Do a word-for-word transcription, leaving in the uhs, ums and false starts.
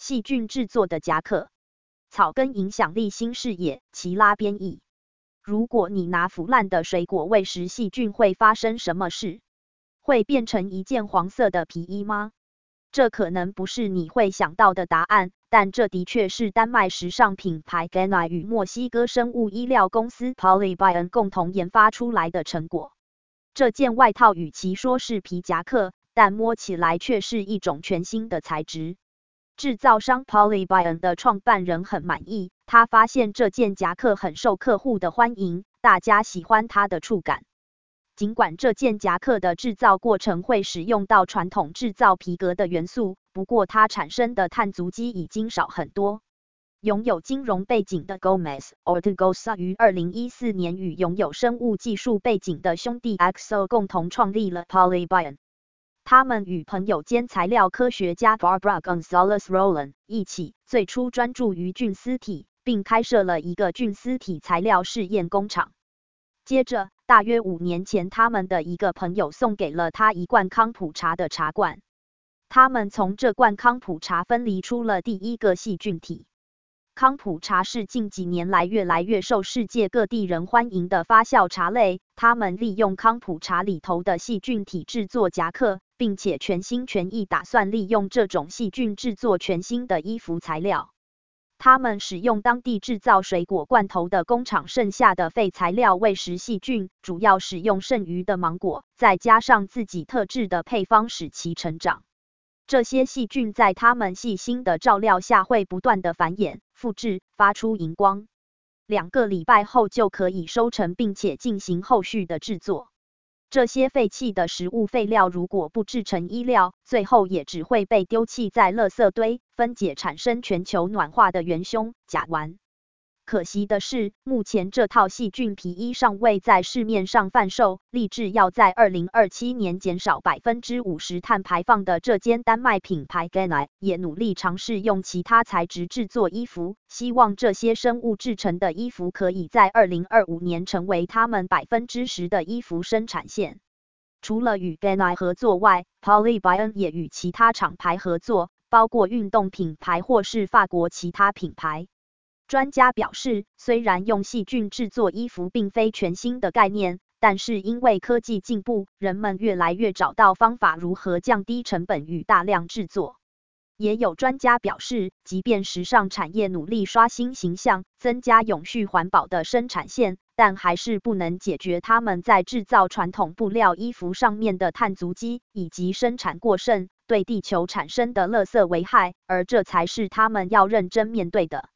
细菌制作的夹克。草根影响力新视野，齐拉编译。如果你拿腐烂的水果喂食细菌，会发生什么事？会变成一件黄色的皮衣吗？这可能不是你会想到的答案，但这的确是丹麦时尚品牌 Gena 与墨西哥生物医疗公司 Polybion 共同研发出来的成果。这件外套与其说是皮夹克，但摸起来却是一种全新的材质。制造商 Polybion 的创办人很满意，他发现这件夹克很受客户的欢迎，大家喜欢它的触感。尽管这件夹克的制造过程会使用到传统制造皮革的元素，不过它产生的碳足迹已经少很多。拥有金融背景的 Gomez Ortigosa 于二零一四年与拥有生物技术背景的兄弟 Axel 共同创立了 Polybion。他们与朋友兼材料科学家 Barbara Gonzalez Roland 一起，最初专注于菌丝体，并开设了一个菌丝体材料试验工厂。接着，大约五年前，他们的一个朋友送给了他一罐康普茶的茶罐。他们从这罐康普茶分离出了第一个细菌体。康普茶是近几年来越来越受世界各地人欢迎的发酵茶类，他们利用康普茶里头的细菌体制作夹克，并且全心全意打算利用这种细菌制作全新的衣服材料。他们使用当地制造水果罐头的工厂剩下的废材料喂食细菌，主要使用剩余的芒果，再加上自己特制的配方使其成长。这些细菌在他们细心的照料下会不断的繁衍、复制、发出荧光。两个礼拜后就可以收成，并且进行后续的制作。这些废弃的食物废料如果不制成衣料，最后也只会被丢弃在垃圾堆，分解产生全球暖化的元凶甲烷。可惜的是，目前这套细菌皮衣尚未在市面上贩售。立志要在二零二七年减少 百分之五十 碳排放的这间丹麦品牌 Gena 也努力尝试用其他材质制作衣服，希望这些生物制成的衣服可以在二零二五年成为他们 百分之十 的衣服生产线。除了与 Gena 合作外， Polybion 也与其他厂牌合作，包括运动品牌或是法国其他品牌。专家表示，虽然用细菌制作衣服并非全新的概念，但是因为科技进步，人们越来越找到方法如何降低成本与大量制作。也有专家表示，即便时尚产业努力刷新形象，增加永续环保的生产线，但还是不能解决他们在制造传统布料衣服上面的碳足迹，以及生产过剩对地球产生的垃圾危害，而这才是他们要认真面对的。